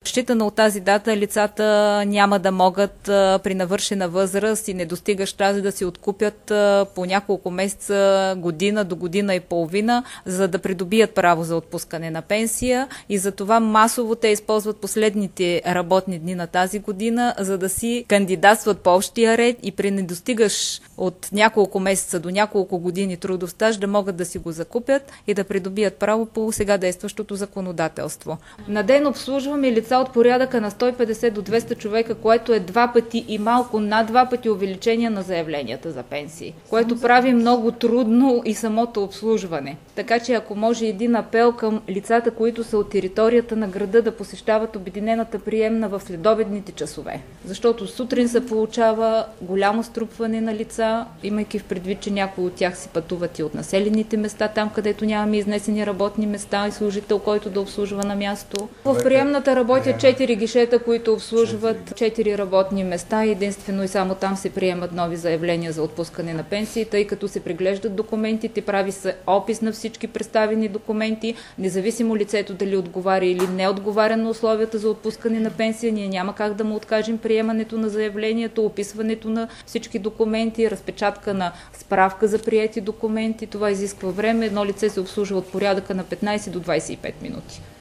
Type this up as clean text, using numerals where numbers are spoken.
Считано от тази дата лицата няма да могат при навършена възраст и недостигащ тази да си откупят по няколко месеца, година до година и половина, за да придобият право за отпускане на пенсия, и затова масово те използват последните работни дни на тази година, за да си кандидатстват по общия ред и при недостигащ от няколко месеца до няколко години трудов стаж да могат да си го закупят и да придобият право по сега действащото законодателство. На ден обслужваме лица от порядъка на 150 до 200 човека, което е 2 пъти и малко над 2 пъти увеличение на заявленията за пенсии, което прави много трудно и самото обслужване. Така че ако може един апел към лицата, които са от територията на града, да посещават обединената приемна в следобедните часове. Защото сутрин се получава голямо струпване на лица, имайки в предвид, че някои от тях си пътуват и от населените места, там където нямаме изнесени работни места и служител, който да обслужва на място. В приемната работят 4 гишета, които обслужват 4 работни места. Единствено и само там се приемат нови заявления за отпускане на пенсии, тъй като се преглеждат документите, прави се опис на всички представени документи, независимо лицето дали отговаря или не отговаря на условията за отпускане на пенсия, ние няма как да му откажем приемането на заявлението, описването на всички документи, разпечатка на справка за приети документи. Това изисква време. Едно лице се обслужва от порядъка на 15 до 25 минути.